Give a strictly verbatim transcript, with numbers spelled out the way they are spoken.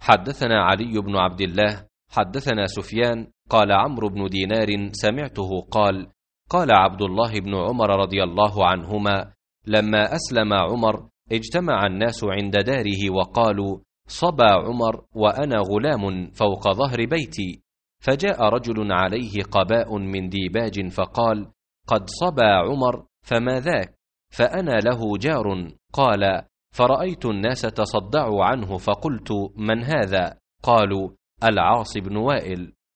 حدثنا علي بن عبد الله حدثنا سفيان قال عمرو بن دينار سمعته قال قال عبد الله بن عمر رضي الله عنهما لما أسلم عمر اجتمع الناس عند داره وقالوا صبا عمر وأنا غلام فوق ظهر بيتي، فجاء رجل عليه قباء من ديباج فقال قد صبا عمر فما ذاك؟ فأنا له جار. قال فرأيت الناس تصدعوا عنه فقلت من هذا؟ قالوا العاص بن وائل.